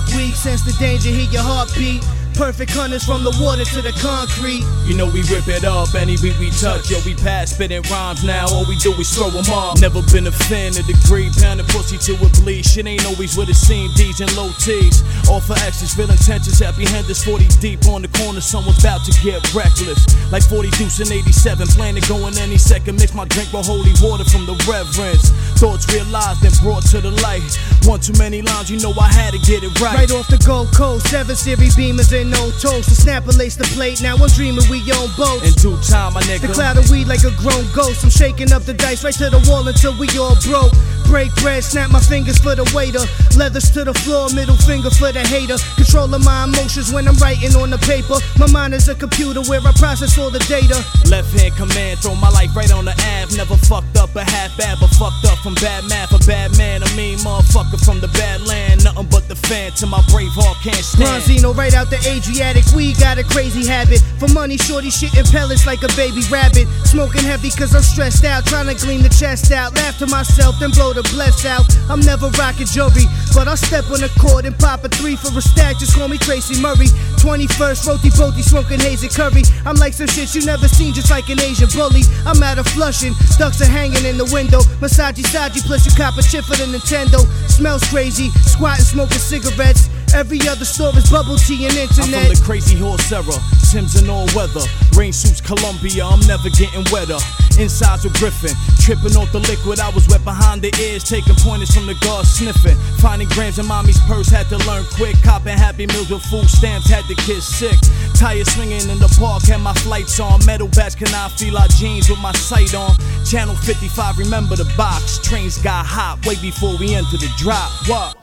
weak, sense the danger, hear your heartbeat. Perfect hunters from the water to the concrete. You know we rip it up, any beat we touch. Yo, we pass spitting rhymes now, all we do is throw them up. Never been a fan of the greed, pounding pussy to a bleed. Shit ain't always what it seems, D's and low T's. All for X's, feeling tensions, apprehenders 40 deep on the corner, someone's about to get reckless. Like 40 deuce in 87, plan to go in any second. Mix my drink with holy water from the reverence. Thoughts realized and brought to the light. One too many lines, you know I had to get it right. Right off the Gold Coast, 7 Series Beamers and no toast. The snapper lace the plate, now I'm dreaming we own boats. In due time, my nigga. The cloud of weed like a grown ghost. I'm shaking up the dice right to the wall until we all broke. Break bread, snap my fingers for the waiter. Leathers to the floor, middle finger for the hater. Controlling my emotions when I'm writing on the paper. My mind is a computer where I process all the data. Left hand command, throw my life right on the Ave. Never fucked up a half bad, but fucked up from bad math. A bad man, I mean motherfucker from the bad land. Nothing but the fan till my brave heart can't stand. Bronzino right out the Adriatic, we got a crazy habit. For money, shorty shitting pellets like a baby rabbit. Smoking heavy cause I'm stressed out, trying to clean the chest out. Laugh to myself, then blow the bless out. I'm never rocking jewelry, but I'll step on the court and pop a 3 for a stack. Just call me Tracy Murray. 21st, roti poti, smoking hazy curry. I'm like some shit you never seen, just like an Asian bully. I'm out of Flushing, ducks are hanging in the window. Massagey Saji, plus you cop a chip for the Nintendo. Smells crazy, squatting, smoking cigarettes. Every other store is bubble tea and internet. I'm from the crazy horse era, Sims in all weather. Rain suits Columbia, I'm never getting wetter. Insides with Griffin, tripping off the liquid. I was wet behind the ears, taking pointers from the guards sniffing. Finding grams in mommy's purse, had to learn quick. Copping Happy Meals with food stamps, had the kids sick. Tires swinging in the park, had my flights on. Metal bats, can I feel our jeans with my sight on? Channel 55, remember the box. Trains got hot way before we enter the drop. What?